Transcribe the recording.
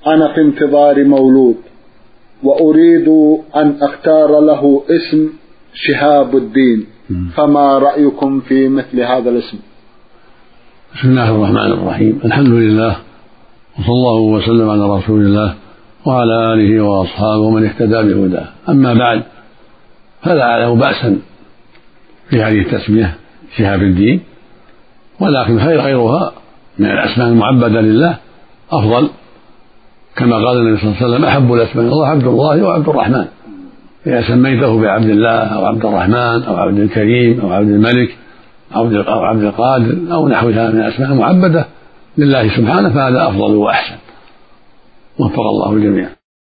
أنا في انتظار مولود وأريد أن أختار له اسم شهاب الدين، فما رأيكم في مثل هذا الاسم؟ بسم الله الرحمن الرحيم. الحمد لله، وصلى الله وسلم على رسول الله وعلى آله وأصحابه ومن اهتدى بهداه. أما بعد، فلا أعلم بأسا في هذه التسمية شهاب الدين، ولكن غيرها من الأسماء المعبدة لله أفضل، كما قال النبي صلى الله عليه وسلم: أحب الأسماء إلى الله عبد الله وعبد الرحمن. إذا سميته بعبد الله أو عبد الرحمن أو عبد الكريم أو عبد الملك أو عبد القادر أو نحوها من الأسماء المعبدة لله سبحانه فهذا أفضل وأحسن، وفق الله الجميع.